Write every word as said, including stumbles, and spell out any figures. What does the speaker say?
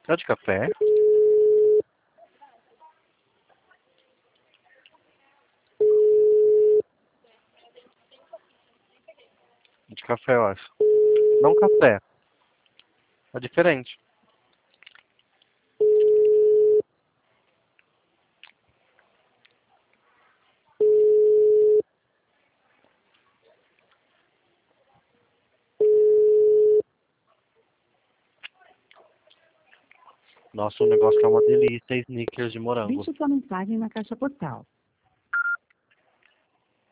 É de café? De café, eu acho. Não café. É diferente. Nossa, o negócio é uma delícia. Snickers de morango. Deixe sua mensagem na caixa postal.